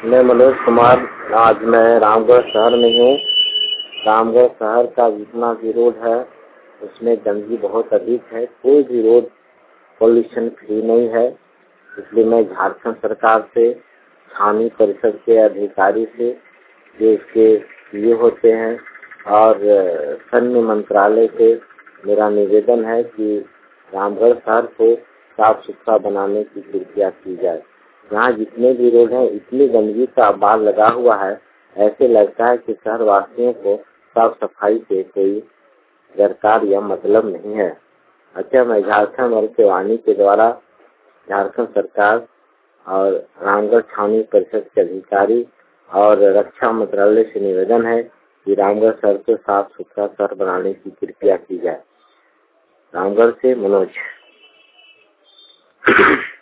मैं मनोज कुमार। आज मैं रामगढ़ शहर में हूँ। रामगढ़ शहर का जितना भी रोड है उसमें गंदगी बहुत अधिक है। कोई भी रोड पॉल्यूशन फ्री नहीं है। इसलिए मैं झारखंड सरकार से, स्थानीय परिषद के अधिकारी से, जो इसके ये होते हैं, और सैन्य मंत्रालय से मेरा निवेदन है कि रामगढ़ शहर को साफ सुथरा बनाने की कृपया की जाए। यहाँ जितने भी रोड हैं इतनी गंदगी का अभाव लगा हुआ है, ऐसे लगता है कि शहर वासियों को साफ सफाई से कोई दरकार या मतलब नहीं है। अच्छा, मैं झारखंड और सेवानी के द्वारा झारखंड सरकार और रामगढ़ छावनी परिषद के अधिकारी और रक्षा मंत्रालय से निवेदन है कि रामगढ़ शहर को साफ सुथरा शहर बनाने की कृपया की जाए। रामगढ़ से मनोज।